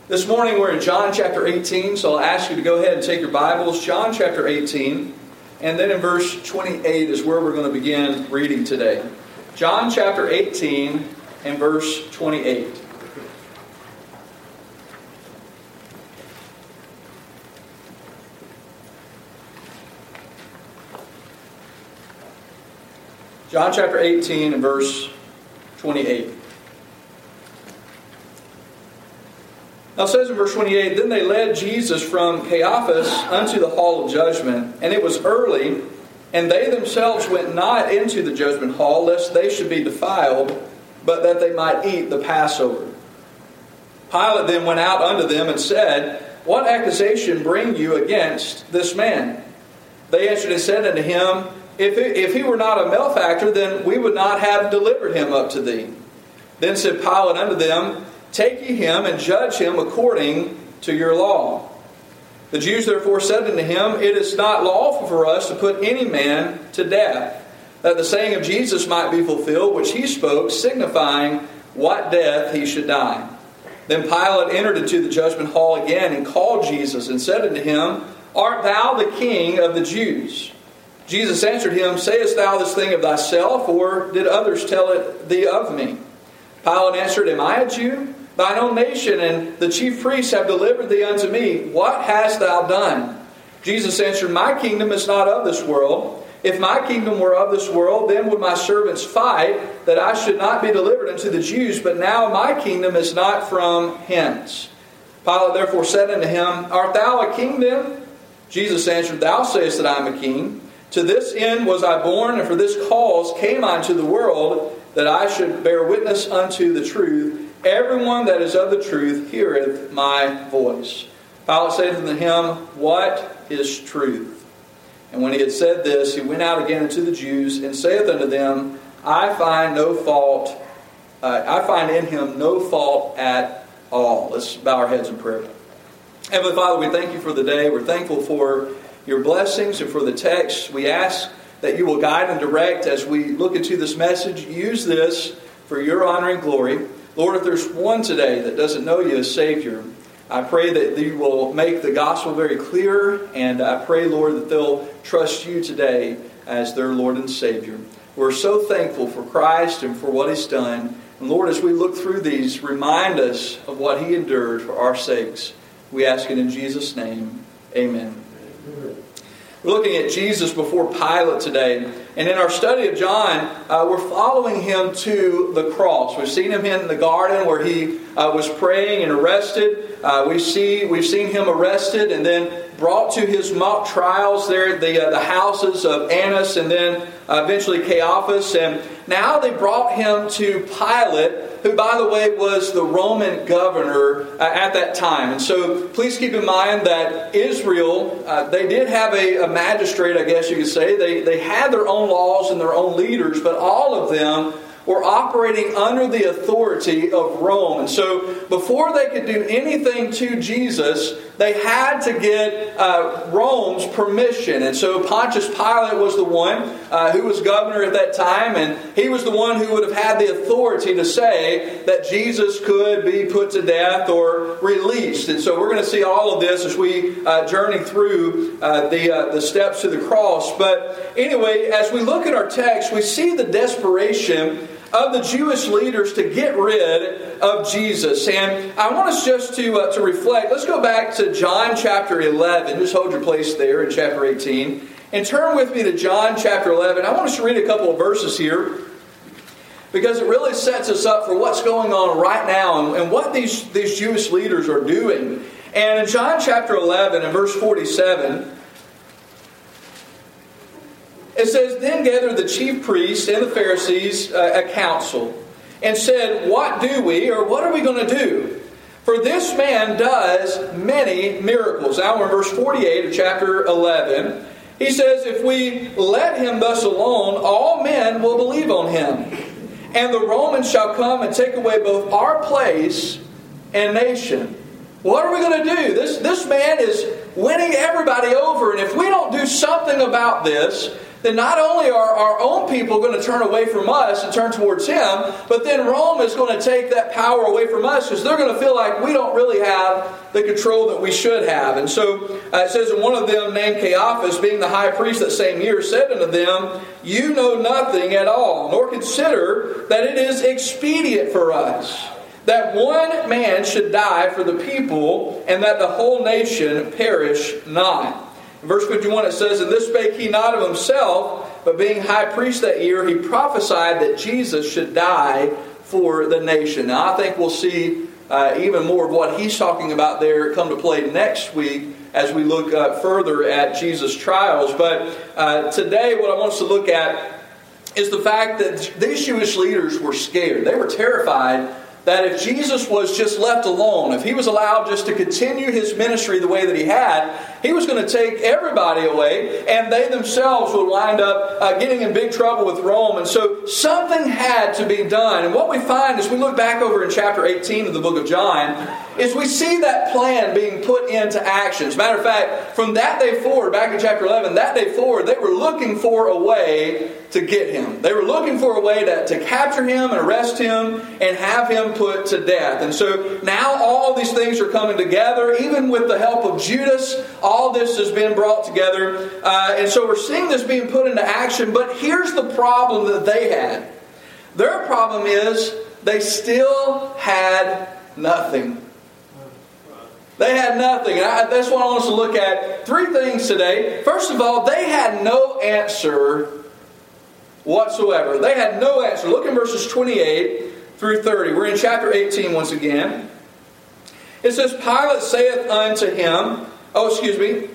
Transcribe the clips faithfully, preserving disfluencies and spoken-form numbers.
This morning we're in John chapter eighteen, so I'll ask you to go ahead and take your Bibles. John chapter eighteen, and then in verse twenty-eight is where we're going to begin reading today. John chapter eighteen and verse twenty-eight. John chapter eighteen and verse twenty-eight. Now it says in verse twenty-eight, Then they led Jesus from Caiaphas unto the hall of judgment, and it was early, and they themselves went not into the judgment hall, lest they should be defiled, but that they might eat the Passover. Pilate then went out unto them and said, What accusation bring you against this man? They answered and said unto him, If he, if he were not a malefactor, then we would not have delivered him up to thee. Then said Pilate unto them, Take ye him and judge him according to your law. The Jews therefore said unto him, It is not lawful for us to put any man to death, that the saying of Jesus might be fulfilled, which he spoke, signifying what death he should die. Then Pilate entered into the judgment hall again, and called Jesus, and said unto him, Art thou the king of the Jews? Jesus answered him, Sayest thou this thing of thyself, or did others tell it thee of me? Pilate answered, Am I a Jew? Thine own nation and the chief priests have delivered thee unto me. What hast thou done? Jesus answered, My kingdom is not of this world. If my kingdom were of this world, then would my servants fight, that I should not be delivered unto the Jews. But now my kingdom is not from hence. Pilate therefore said unto him, Art thou a king then? Jesus answered, Thou sayest that I am a king. To this end was I born, and for this cause came I into the world, that I should bear witness unto the truth. Everyone that is of the truth heareth my voice. Pilate said unto him, What is truth? And when he had said this, he went out again unto the Jews, and saith unto them, I find no fault, uh, I find in him no fault at all. Let's bow our heads in prayer. Heavenly Father, we thank you for the day. We're thankful for your blessings and for the text. We ask that you will guide and direct as we look into this message. Use this for your honor and glory. Lord, if there's one today that doesn't know you as Savior, I pray that you will make the gospel very clear, and I pray, Lord, that they'll trust you today as their Lord and Savior. We're so thankful for Christ and for what He's done. And Lord, as we look through these, remind us of what He endured for our sakes. We ask it in Jesus' name. Amen. We're looking at Jesus before Pilate today. And in our study of John, uh, we're following him to the cross. We've seen him in the garden where he uh, was praying and arrested. Uh, we see, we've seen him arrested and then brought to his mock trials there at the, uh, the houses of Annas and then uh, eventually Caiaphas. And now they brought him to Pilate, who, by the way, was the Roman governor uh, at that time. And so please keep in mind that Israel, uh, they did have a, a magistrate, I guess you could say. They, they had their own laws and their own leaders, but all of them were operating under the authority of Rome. And so before they could do anything to Jesus, they had to get uh, Rome's permission. And so Pontius Pilate was the one uh, who was governor at that time, and he was the one who would have had the authority to say that Jesus could be put to death or released. And so we're going to see all of this as we uh, journey through uh, the, uh, the steps to the cross. But anyway, as we look at our text, we see the desperation of the Jewish leaders to get rid of Jesus. And I want us just to uh, to reflect. Let's go back to John chapter eleven. Just hold your place there in chapter eighteen. And turn with me to John chapter eleven. I want us to read a couple of verses here, because it really sets us up for what's going on right now and, and what these, these Jewish leaders are doing. And in John chapter eleven and verse forty-seven, it says, Then gathered the chief priests and the Pharisees uh, a council, and said, What do we, or what are we going to do? For this man does many miracles. Now in verse forty-eight of chapter eleven, he says, If we let him thus alone, all men will believe on him. And the Romans shall come and take away both our place and nation. What are we going to do? This, this man is winning everybody over. And if we don't do something about this, then not only are our own people going to turn away from us and turn towards Him, but then Rome is going to take that power away from us because they're going to feel like we don't really have the control that we should have. And so uh, it says, and one of them, named Caiaphas, being the high priest that same year, said unto them, You know nothing at all, nor consider that it is expedient for us that one man should die for the people, and that the whole nation perish not. In verse fifty-one it says, And this spake he not of himself, but being high priest that year, he prophesied that Jesus should die for the nation. Now I think we'll see uh, even more of what he's talking about there come to play next week as we look uh, further at Jesus' trials. But uh, today what I want us to look at is the fact that these Jewish leaders were scared. They were terrified that if Jesus was just left alone, if He was allowed just to continue His ministry the way that He had, He was going to take everybody away, and they themselves would wind up uh, getting in big trouble with Rome. And so something had to be done. And what we find as we look back over in chapter eighteen of the book of John is we see that plan being put into action. As a matter of fact, from that day forward, back in chapter eleven, that day forward, they were looking for a way to get Him. They were looking for a way to, to capture Him and arrest Him and have Him put to death. And so now all these things are coming together, even with the help of Judas. All this has been brought together. Uh, and so we're seeing this being put into action. But here's the problem that they had. Their problem is they still had nothing. They had nothing. And I, that's what I want us to look at. Three things today. First of all, they had no answer whatsoever. They had no answer. Look in verses twenty-eight through thirty. We're in chapter eighteen once again. It says, Pilate saith unto him, oh, excuse me,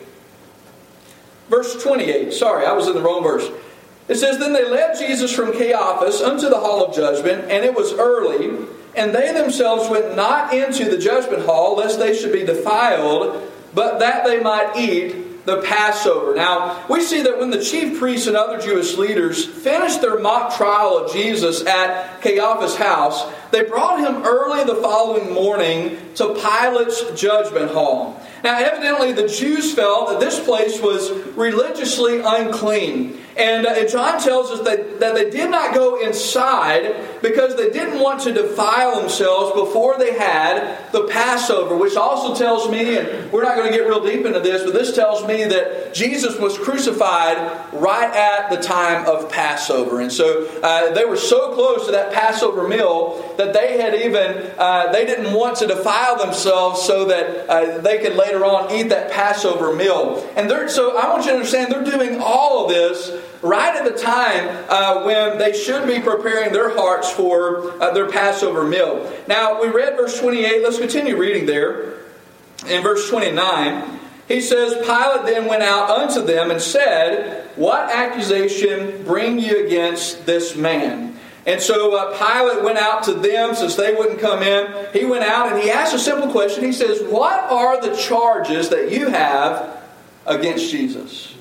verse twenty-eight. Sorry, I was in the wrong verse. It says, Then they led Jesus from Caiaphas unto the hall of judgment, and it was early, and they themselves went not into the judgment hall, lest they should be defiled, but that they might eat the Passover. Now, we see that when the chief priests and other Jewish leaders finished their mock trial of Jesus at Caiaphas' house, they brought Him early the following morning to Pilate's judgment hall. Now, evidently, the Jews felt that this place was religiously unclean. And uh, John tells us that, that they did not go inside because they didn't want to defile themselves before they had the Passover, which also tells me, and we're not going to get real deep into this, but this tells me that Jesus was crucified right at the time of Passover. And so uh, they were so close to that Passover meal that they had even, uh, they didn't want to defile themselves so that uh, they could later on eat that Passover meal. And they're, so I want you to understand they're doing all of this right at the time uh, when they should be preparing their hearts for uh, their Passover meal. Now, we read verse twenty-eight. Let's continue reading there. In verse twenty-nine, he says, Pilate then went out unto them and said, What accusation bring ye against this man? And so uh, Pilate went out to them since they wouldn't come in. He went out and he asked a simple question. He says, What are the charges that you have against Jesus?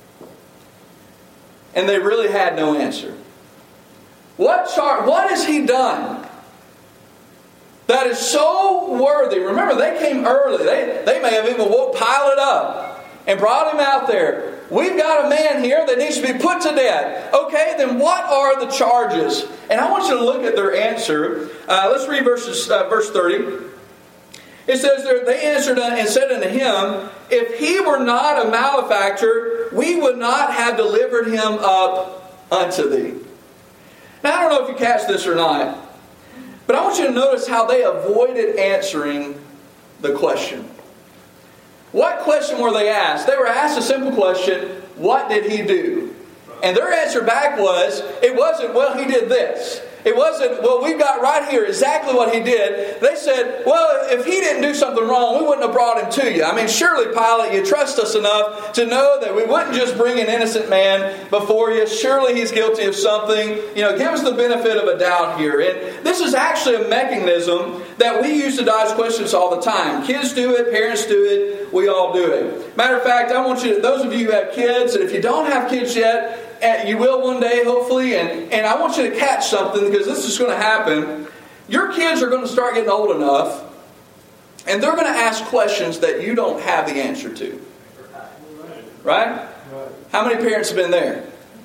And they really had no answer. What char- What has He done that is so worthy? Remember, they came early. They, they may have even woke Pilate up and brought him out there. We've got a man here that needs to be put to death. Okay, then what are the charges? And I want you to look at their answer. Uh, let's read verses, uh, verse thirty. It says there, they answered and said unto him, If he were not a malefactor, we would not have delivered him up unto thee. Now, I don't know if you catch this or not, but I want you to notice how they avoided answering the question. What question were they asked? They were asked a simple question, what did he do? And their answer back was, it wasn't, well, he did this. It wasn't, well, we've got right here exactly what he did. They said, well, if he didn't do something wrong, we wouldn't have brought him to you. I mean, surely, Pilate, you trust us enough to know that we wouldn't just bring an innocent man before you. Surely he's guilty of something. You know, give us the benefit of a doubt here. And this is actually a mechanism that we use to dodge questions all the time. Kids do it, parents do it, we all do it. Matter of fact, I want you to, those of you who have kids, and if you don't have kids yet, you will one day, hopefully, and, and I want you to catch something because this is going to happen. Your kids are going to start getting old enough, and they're going to ask questions that you don't have the answer to. Right? How many parents have been there?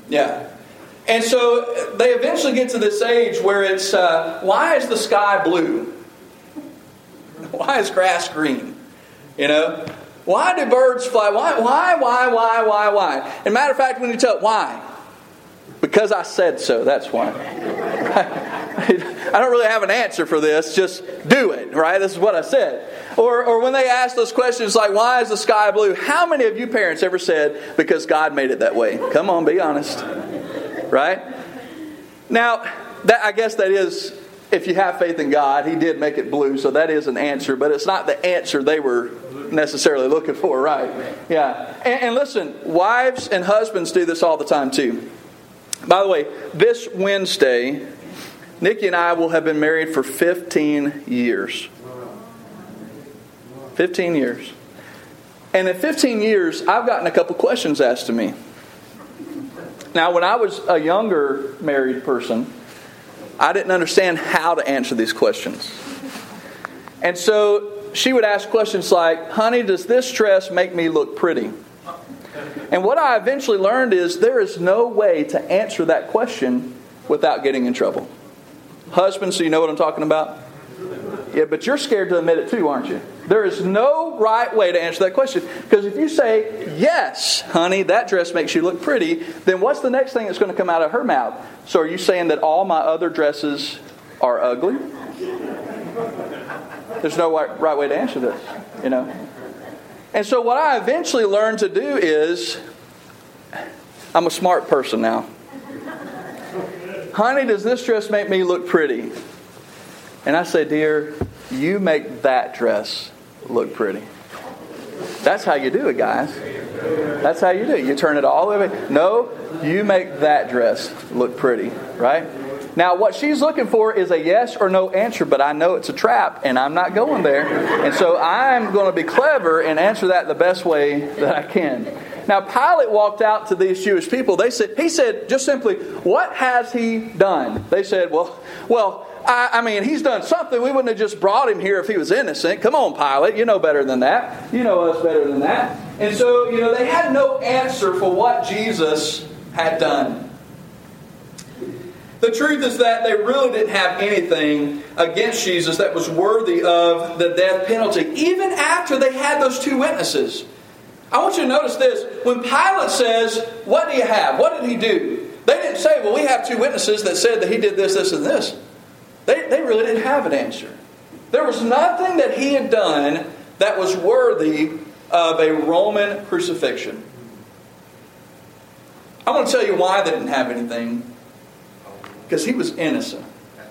Yeah. And so they eventually get to this age where it's, uh, why is the sky blue? Why is grass green? You know? Why do birds fly? Why, why, why, why, why, why? As a matter of fact, when you tell why? Because I said so, that's why. I don't really have an answer for this, just do it, right? This is what I said. Or or when they ask those questions like, why is the sky blue? How many of you parents ever said, because God made it that way? Come on, be honest. Right? Now, that I guess that is, if you have faith in God, He did make it blue, so that is an answer, but it's not the answer they were necessarily looking for, right? Yeah. And, and listen, wives and husbands do this all the time too. By the way, this Wednesday, Nikki and I will have been married for fifteen years. fifteen years. And in fifteen years, I've gotten a couple questions asked to me. Now, when I was a younger married person, I didn't understand how to answer these questions. And so she would ask questions like, honey, does this dress make me look pretty? And what I eventually learned is there is no way to answer that question without getting in trouble. Husbands, so you know what I'm talking about? Yeah, but you're scared to admit it too, aren't you? There is no right way to answer that question. Because if you say, yes, honey, that dress makes you look pretty, then what's the next thing that's going to come out of her mouth? So are you saying that all my other dresses are ugly? There's no right way to answer this, you know. And so what I eventually learned to do is, I'm a smart person now. Honey, does this dress make me look pretty? And I say, dear, you make that dress look pretty. That's how you do it, guys. That's how you do it. You turn it all the way. No, you make that dress look pretty, right? Now, what she's looking for is a yes or no answer, but I know it's a trap, and I'm not going there. And so I'm going to be clever and answer that the best way that I can. Now, Pilate walked out to these Jewish people. They said, he said just simply, what has he done? They said, well, well, I, I mean, he's done something. We wouldn't have just brought him here if he was innocent. Come on, Pilate. You know better than that. You know us better than that. And so, you know, they had no answer for what Jesus had done. The truth is that they really didn't have anything against Jesus that was worthy of the death penalty, even after they had those two witnesses. I want you to notice this. When Pilate says, what do you have? What did he do? They didn't say, well, we have two witnesses that said that he did this, this, and this. They, they really didn't have an answer. There was nothing that he had done that was worthy of a Roman crucifixion. I want to tell you why they didn't have anything. Because he was innocent.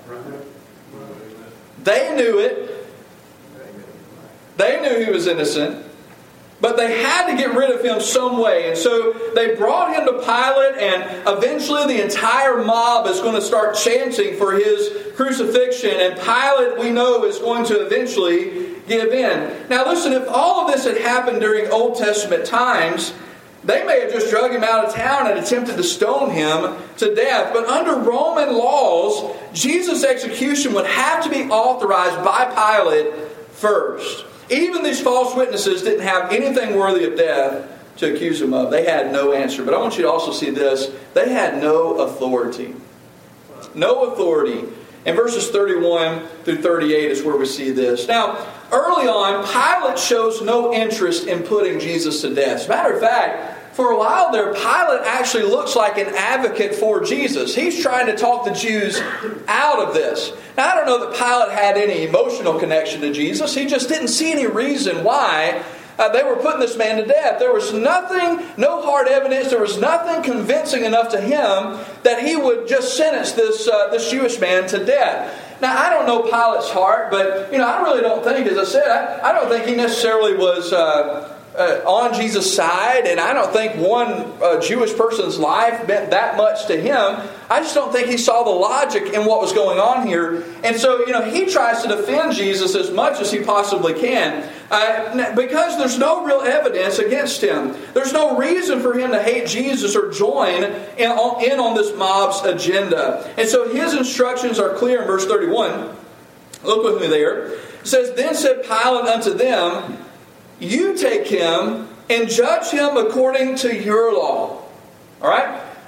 They knew it. They knew he was innocent. But they had to get rid of him some way. And so they brought him to Pilate, and eventually the entire mob is going to start chanting for his crucifixion. And Pilate, we know, is going to eventually give in. Now listen, if all of this had happened during Old Testament times, they may have just drug him out of town and attempted to stone him to death. But under Roman laws, Jesus' execution would have to be authorized by Pilate first. Even these false witnesses didn't have anything worthy of death to accuse him of. They had no answer. But I want you to also see this. They had no authority. No authority. In verses thirty-one through thirty-eight is where we see this. Now, early on, Pilate shows no interest in putting Jesus to death. As a matter of fact, for a while there, Pilate actually looks like an advocate for Jesus. He's trying to talk the Jews out of this. Now, I don't know that Pilate had any emotional connection to Jesus. He just didn't see any reason why uh, they were putting this man to death. There was nothing, no hard evidence, there was nothing convincing enough to him that he would just sentence this, uh, this Jewish man to death. Now, I don't know Pilate's heart, but, you know, I really don't think, as I said, I, I don't think he necessarily was uh, uh, on Jesus' side, and I don't think one uh, Jewish person's life meant that much to him. I just don't think he saw the logic in what was going on here. And so, you know, he tries to defend Jesus as much as he possibly can uh, because there's no real evidence against him. There's no reason for him to hate Jesus or join in on, in on this mob's agenda. And so his instructions are clear in verse thirty-one. Look with me there. It says, Then said Pilate unto them, You take him and judge him according to your law. All right?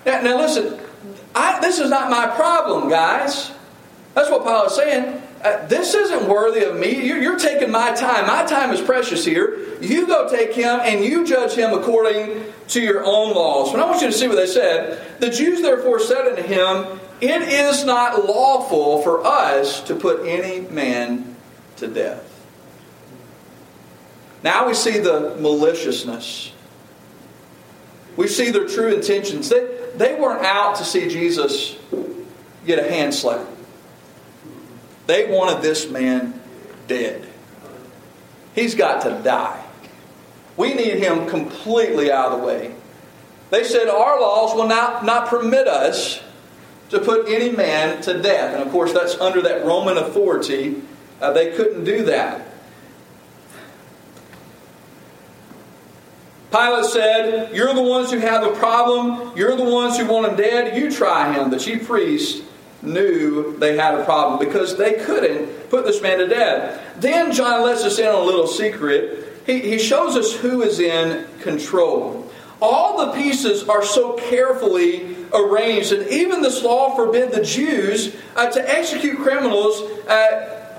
Now, now listen, I, this is not my problem, guys. That's what Paul is saying. Uh, this isn't worthy of me. You're, you're taking my time. My time is precious here. You go take him and you judge him according to your own laws. But I want you to see what they said. The Jews therefore said unto him, it is not lawful for us to put any man to death. Now we see the maliciousness. We see their true intentions. They, they weren't out to see Jesus get a hand slap. They wanted this man dead. He's got to die. We need him completely out of the way. They said our laws will not, not permit us to put any man to death. And of course that's under that Roman authority. Uh, they couldn't do that. Pilate said, you're the ones who have a problem. You're the ones who want him dead. You try him. The chief priests knew they had a problem because they couldn't put this man to death. Then John lets us in on a little secret. He, he shows us who is in control. All the pieces are so carefully arranged, and even this law forbid the Jews uh, to execute criminals. Uh,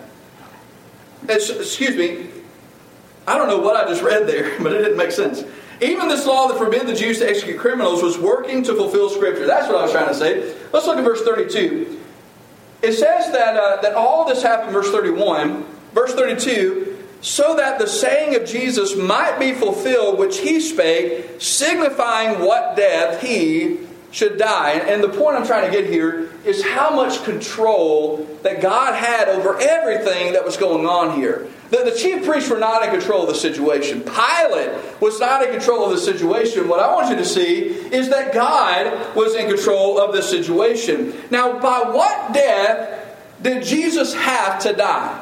excuse me, I don't know what I just read there, but it didn't make sense. Even this law that forbid the Jews to execute criminals was working to fulfill Scripture. That's what I was trying to say. Let's look at verse thirty-two. It says that uh, that all this happened, verse thirty-one. Verse thirty-two, so that the saying of Jesus might be fulfilled, which he spake, signifying what death he should die. And the point I'm trying to get here is how much control that God had over everything that was going on here. The, the chief priests were not in control of the situation. Pilate was not in control of the situation. What I want you to see is that God was in control of this situation. Now, by what death did Jesus have to die?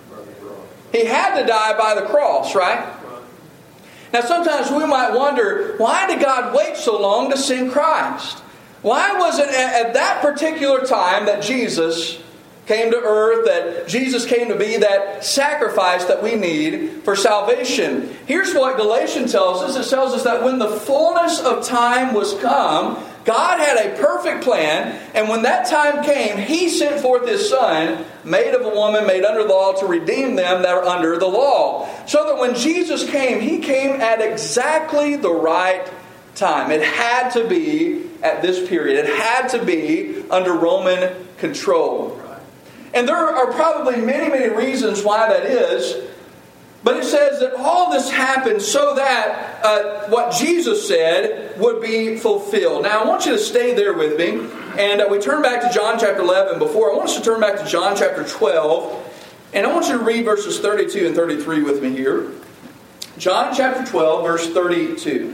He had to die by the cross, right? Now, sometimes we might wonder, why did God wait so long to send Christ? Why was it at that particular time that Jesus came to earth, that Jesus came to be that sacrifice that we need for salvation? Here's what Galatians tells us. It tells us that when the fullness of time was come, God had a perfect plan, and when that time came, He sent forth His Son, made of a woman, made under the law, to redeem them that are under the law. So that when Jesus came, He came at exactly the right time. It had to be at this period. It had to be under Roman control. And there are probably many, many reasons why that is. But it says that all this happened so that uh, what Jesus said would be fulfilled. Now, I want you to stay there with me. And uh, we turn back to John chapter eleven. Before, I want us to turn back to John chapter twelve. And I want you to read verses thirty-two and thirty-three with me here. John chapter twelve, verse thirty-two.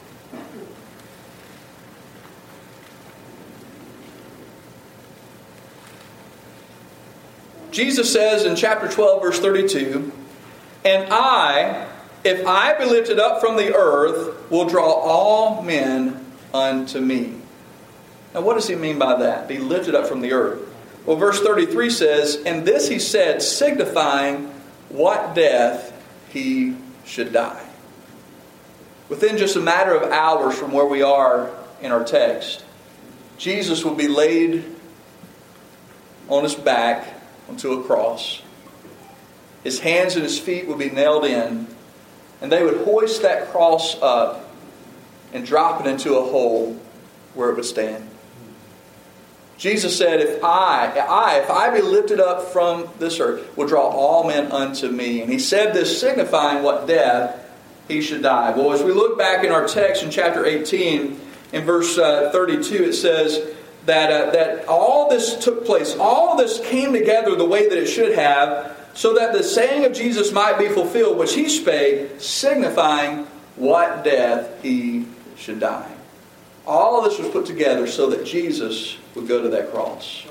Jesus says in chapter twelve, verse thirty-two, and I, if I be lifted up from the earth, will draw all men unto me. Now what does he mean by that? Be lifted up from the earth. Well, verse thirty-three says, and this he said, signifying what death he should die. Within just a matter of hours from where we are in our text, Jesus will be laid on his back onto a cross. His hands and his feet would be nailed in, and they would hoist that cross up and drop it into a hole where it would stand. Jesus said, if I, I, if I be lifted up from this earth, will draw all men unto me. And he said this signifying what death he should die. Well, as we look back in our text in chapter eighteen, in verse uh, thirty-two, it says that, uh, that all this took place, all this came together the way that it should have, so that the saying of Jesus might be fulfilled, which he spake, signifying what death he should die. All of this was put together so that Jesus would go to that cross.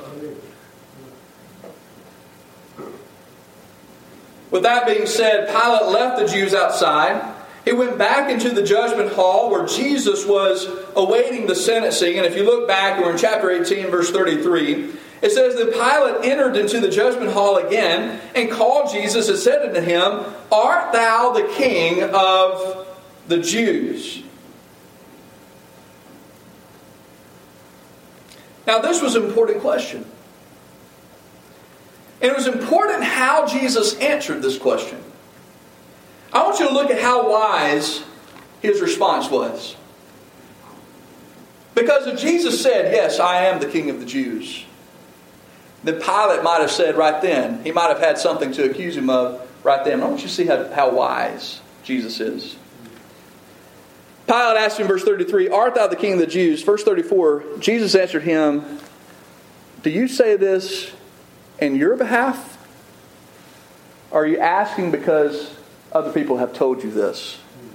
With that being said, Pilate left the Jews outside. He went back into the judgment hall where Jesus was awaiting the sentencing. And if you look back, we're in chapter eighteen, verse thirty-three. It says that Pilate entered into the judgment hall again and called Jesus and said unto him, art thou the king of the Jews? Now, this was an important question. And it was important how Jesus answered this question. I want you to look at how wise his response was. Because if Jesus said, yes, I am the King of the Jews, then Pilate might have said right then, he might have had something to accuse him of right then. I want you to see how, how wise Jesus is. Pilate asked him in verse thirty-three, art thou the King of the Jews? Verse thirty-four, Jesus answered him, do you say this in your behalf? Or are you asking because other people have told you this?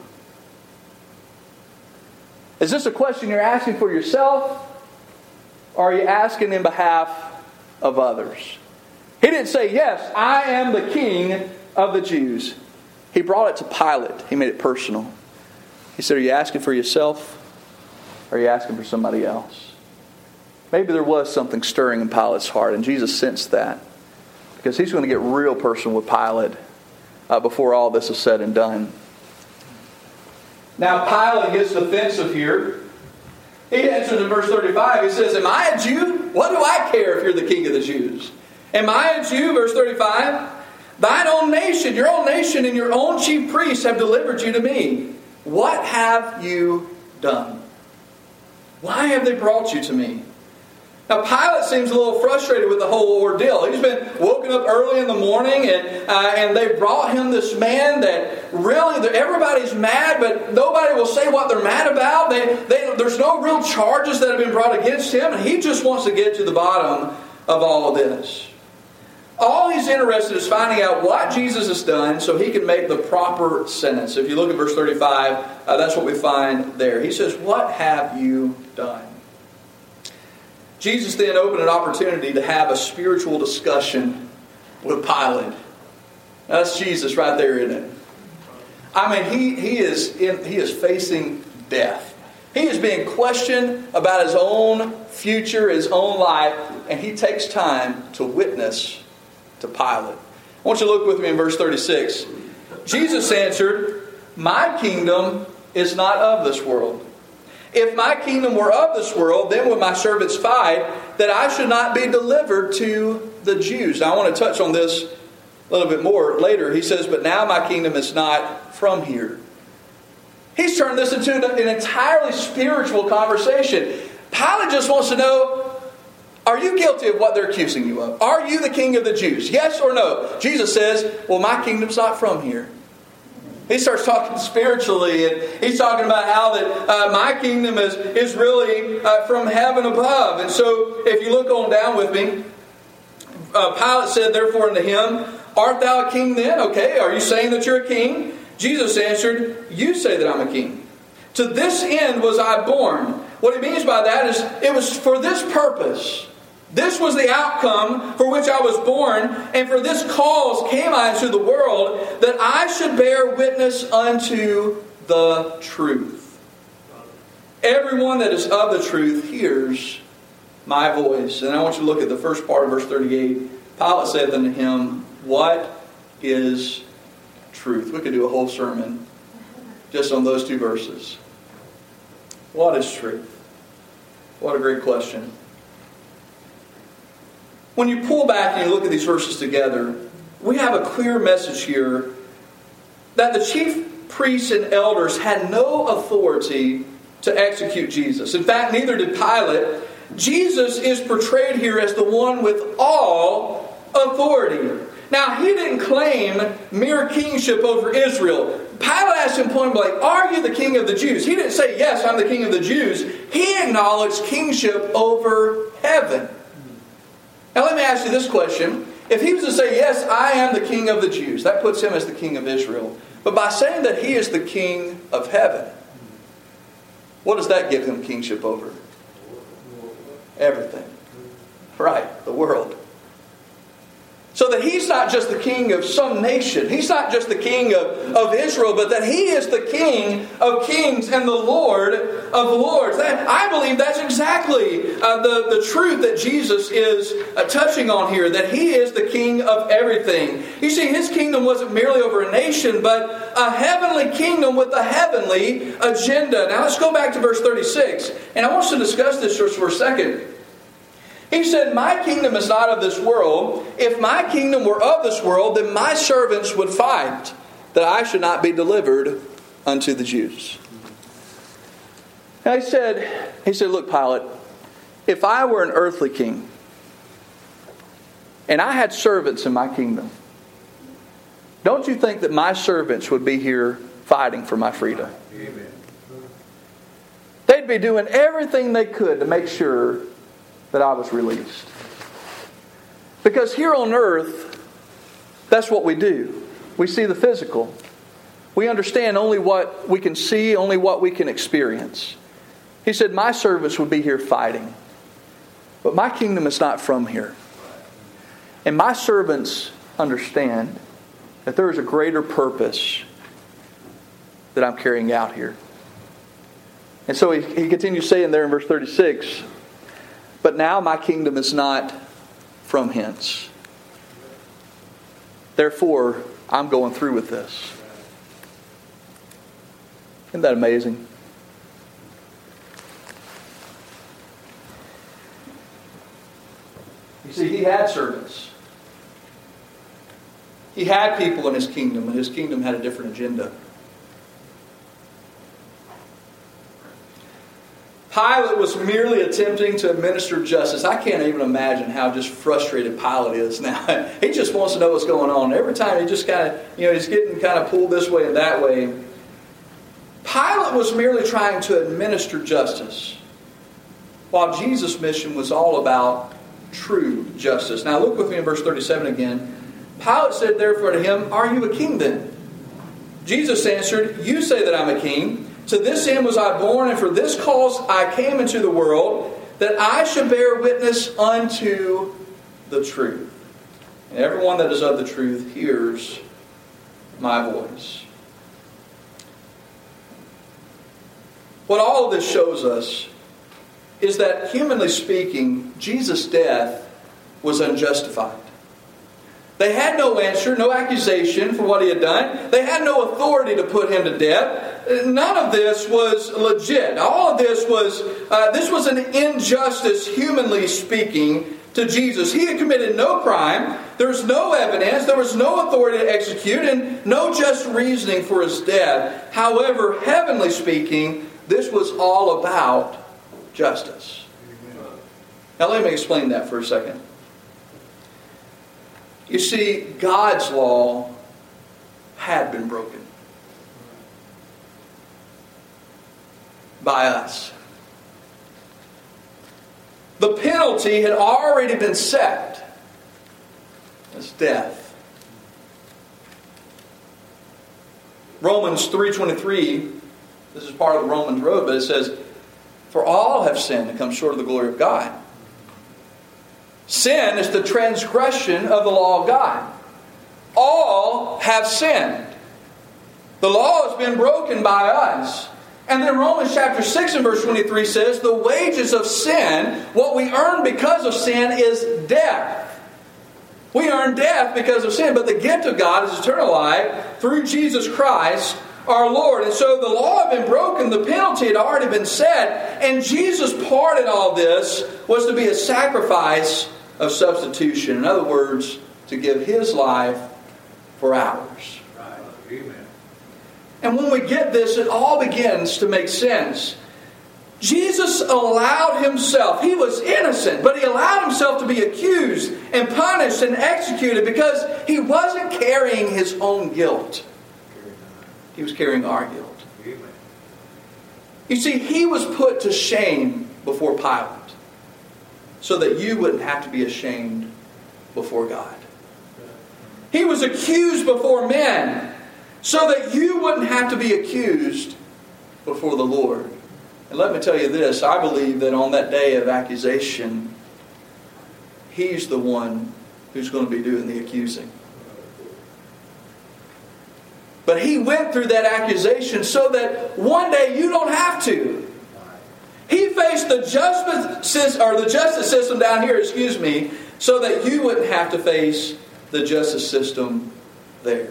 Is this a question you're asking for yourself? Or are you asking in behalf of others? He didn't say, yes, I am the King of the Jews. He brought it to Pilate. He made it personal. He said, are you asking for yourself? Or are you asking for somebody else? Maybe there was something stirring in Pilate's heart, and Jesus sensed that. Because he's going to get real personal with Pilate uh, before all this is said and done. Now Pilate gets defensive here. He answers in verse thirty-five. He says, am I a Jew? What do I care if you're the King of the Jews? Am I a Jew? Verse thirty-five. Thine own nation, your own nation and your own chief priests have delivered you to me. What have you done? Why have they brought you to me? Now Pilate seems a little frustrated with the whole ordeal. He's been woken up early in the morning and uh, and they brought him this man that really, everybody's mad, but nobody will say what they're mad about. They, they, there's no real charges that have been brought against him, and he just wants to get to the bottom of all of this. All he's interested is finding out what Jesus has done so he can make the proper sentence. If you look at verse thirty-five, uh, that's what we find there. He says, what have you done? Jesus then opened an opportunity to have a spiritual discussion with Pilate. Now, that's Jesus right there, isn't it? I mean, he, he, is in, he is facing death. He is being questioned about his own future, his own life, and he takes time to witness to Pilate. I want you to look with me in verse thirty-six. Jesus answered, my kingdom is not of this world. If my kingdom were of this world, then would my servants fight that I should not be delivered to the Jews. Now I want to touch on this a little bit more later. He says, but now my kingdom is not from here. He's turned this into an entirely spiritual conversation. Pilate just wants to know, are you guilty of what they're accusing you of? Are you the King of the Jews? Yes or no? Jesus says, well, my kingdom's not from here. He starts talking spiritually, and he's talking about how that uh, my kingdom is, is really uh, from heaven above. And so, if you look on down with me, uh, Pilate said, therefore unto him, art thou a king then? Okay, are you saying that you're a king? Jesus answered, you say that I'm a king. To this end was I born. What he means by that is, it was for this purpose. This was the outcome for which I was born, and for this cause came I into the world, that I should bear witness unto the truth. Everyone that is of the truth hears my voice. And I want you to look at the first part of verse thirty-eight. Pilate said unto him, what is truth? We could do a whole sermon just on those two verses. What is truth? What a great question. When you pull back and you look at these verses together, we have a clear message here that the chief priests and elders had no authority to execute Jesus. In fact, neither did Pilate. Jesus is portrayed here as the one with all authority. Now, he didn't claim mere kingship over Israel. Pilate asked him point blank, are you the King of the Jews? He didn't say, yes, I'm the King of the Jews. He acknowledged kingship over heaven. Now let me ask you this question. If he was to say, yes, I am the King of the Jews, that puts him as the King of Israel. But by saying that he is the King of heaven, what does that give him kingship over? Everything. Right, the world. So that he's not just the king of some nation. He's not just the king of, of Israel, but that he is the King of kings and the Lord of lords. That, I believe that's exactly uh, the, the truth that Jesus is uh, touching on here. That he is the King of everything. You see, his kingdom wasn't merely over a nation, but a heavenly kingdom with a heavenly agenda. Now let's go back to verse thirty-six. And I want us to discuss this just for a second. He said, my kingdom is not of this world. If my kingdom were of this world, then my servants would fight, that I should not be delivered unto the Jews. And he said, he said, look, Pilate, if I were an earthly king, and I had servants in my kingdom, don't you think that my servants would be here fighting for my freedom? Amen. They'd be doing everything they could to make sure that I was released. Because here on earth, that's what we do. We see the physical. We understand only what we can see, only what we can experience. He said, my servants would be here fighting. But my kingdom is not from here. And my servants understand that there is a greater purpose that I'm carrying out here. And so he, he continues saying there in verse thirty-six, but now my kingdom is not from hence. Therefore, I'm going through with this. Isn't that amazing? You see, he had servants. He had people in his kingdom, and his kingdom had a different agenda. Pilate was merely attempting to administer justice. I can't even imagine how just frustrated Pilate is now. He just wants to know what's going on. Every time he just kind of, you know, he's getting kind of pulled this way and that way. Pilate was merely trying to administer justice, while Jesus' mission was all about true justice. Now look with me in verse thirty-seven again. Pilate said therefore to him, are you a king then? Jesus answered, you say that I'm a king. To this end was I born, and for this cause I came into the world, that I should bear witness unto the truth. And everyone that is of the truth hears my voice. What all of this shows us is that, humanly speaking, Jesus' death was unjustified. They had no answer, no accusation for what he had done. They had no authority to put him to death. None of this was legit. All of this was, uh, this was an injustice, humanly speaking, to Jesus. He had committed no crime. There was no evidence. There was no authority to execute, and no just reasoning for his death. However, heavenly speaking, this was all about justice. Now let me explain that for a second. You see, God's law had been broken by us. The penalty had already been set. It's death. Romans three twenty-three, this is part of the Romans road, but it says, for all have sinned and come short of the glory of God. Sin is the transgression of the law of God. All have sinned. The law has been broken by us. And then Romans chapter six and verse twenty-three says, the wages of sin, what we earn because of sin, is death. We earn death because of sin, but the gift of God is eternal life through Jesus Christ our Lord. And so the law had been broken, the penalty had already been set, and Jesus' part in all this was to be a sacrifice of substitution. In other words, to give His life for ours. Right. Amen. And when we get this, it all begins to make sense. Jesus allowed Himself, He was innocent, but He allowed Himself to be accused and punished and executed because He wasn't carrying His own guilt. He was carrying our guilt. Amen. You see, He was put to shame before Pilate so that you wouldn't have to be ashamed before God. He was accused before men so that you wouldn't have to be accused before the Lord. And let me tell you this, I believe that on that day of accusation, He's the one who's going to be doing the accusing. But He went through that accusation so that one day you don't have to. He faced the justice or the justice system down here, excuse me, so that you wouldn't have to face the justice system there.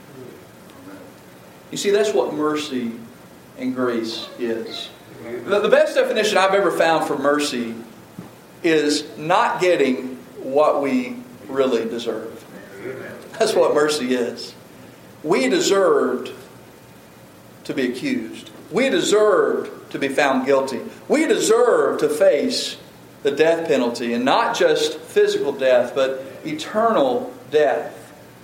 You see, that's what mercy and grace is. The, the best definition I've ever found for mercy is not getting what we really deserve. That's what mercy is. We deserved to be accused. We deserved to be found guilty. We deserve to face the death penalty, and not just physical death, but eternal death.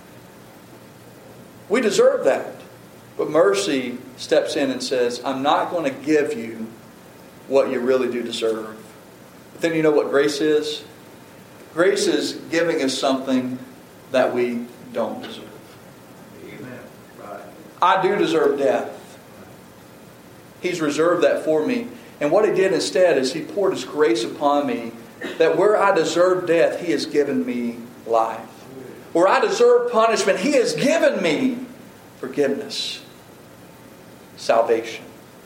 We deserve that. But mercy steps in and says, I'm not going to give you what you really do deserve. But then you know what grace is? Grace is giving us something that we don't deserve. Amen. Right. I do deserve death. He's reserved that for me. And what He did instead is He poured His grace upon me, that where I deserve death, He has given me life. Where I deserve punishment, He has given me forgiveness, salvation.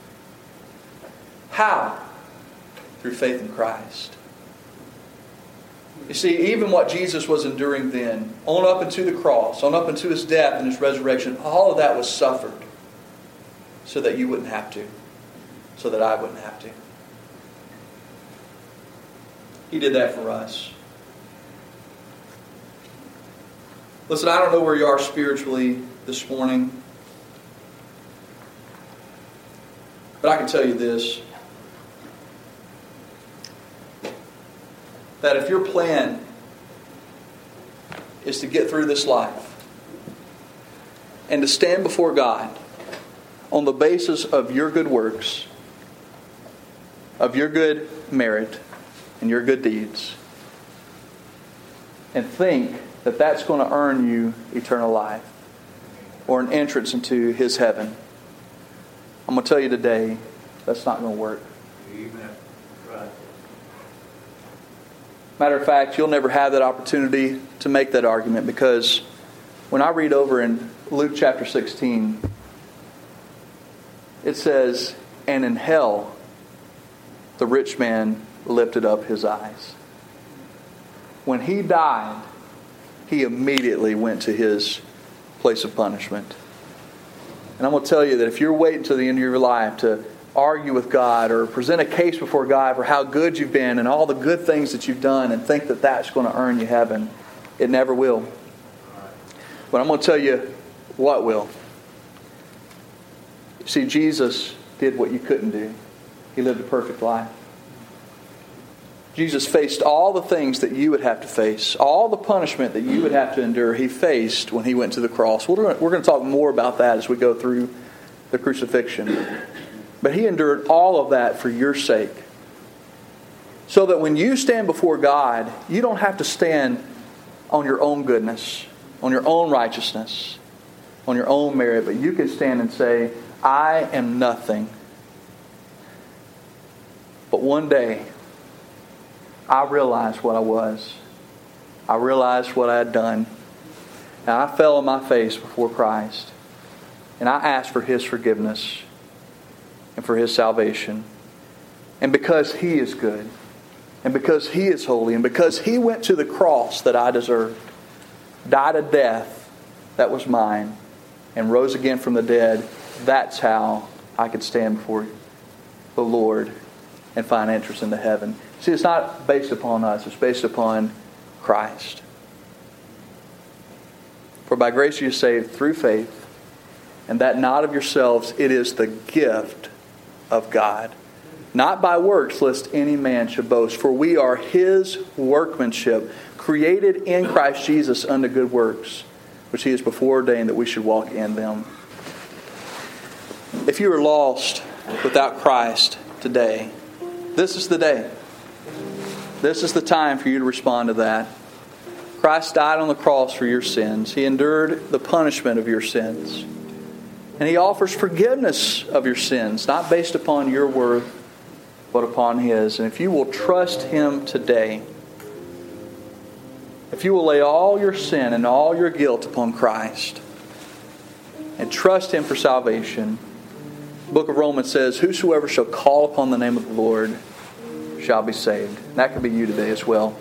How? Through faith in Christ. You see, even what Jesus was enduring then, on up into the cross, on up into His death and His resurrection, all of that was suffered so that you wouldn't have to. So that I wouldn't have to. He did that for us. Listen, I don't know where you are spiritually this morning, but I can tell you this, that if your plan is to get through this life and to stand before God on the basis of your good works, of your good merit and your good deeds, and think that that's going to earn you eternal life or an entrance into His heaven, I'm going to tell you today, that's not going to work. Amen. Right. Matter of fact, you'll never have that opportunity to make that argument, because when I read over in Luke chapter sixteen, it says, and in hell the rich man lifted up his eyes. When he died, he immediately went to his place of punishment. And I'm going to tell you that if you're waiting till the end of your life to argue with God or present a case before God for how good you've been and all the good things that you've done and think that that's going to earn you heaven, it never will. But I'm going to tell you what will. See, Jesus did what you couldn't do. He lived a perfect life. Jesus faced all the things that you would have to face, all the punishment that you would have to endure, He faced when He went to the cross. We're going to, we're going to talk more about that as we go through the crucifixion. But He endured all of that for your sake. So that when you stand before God, you don't have to stand on your own goodness, on your own righteousness, on your own merit, but you can stand and say, I am nothing. But one day, I realized what I was. I realized what I had done. And I fell on my face before Christ. And I asked for His forgiveness and for His salvation. And because He is good, and because He is holy, and because He went to the cross that I deserved, died a death that was mine, and rose again from the dead, that's how I could stand before the Lord and find entrance into heaven. See, it's not based upon us. It's based upon Christ. For by grace you are saved through faith, and that not of yourselves, it is the gift of God. Not by works, lest any man should boast. For we are His workmanship, created in Christ Jesus unto good works, which He has before ordained that we should walk in them. If you are lost without Christ today, this is the day. This is the time for you to respond to that. Christ died on the cross for your sins. He endured the punishment of your sins. And He offers forgiveness of your sins, not based upon your worth, but upon His. And if you will trust Him today, if you will lay all your sin and all your guilt upon Christ and trust Him for salvation, the book of Romans says, whosoever shall call upon the name of the Lord shall be saved. And that could be you today as well.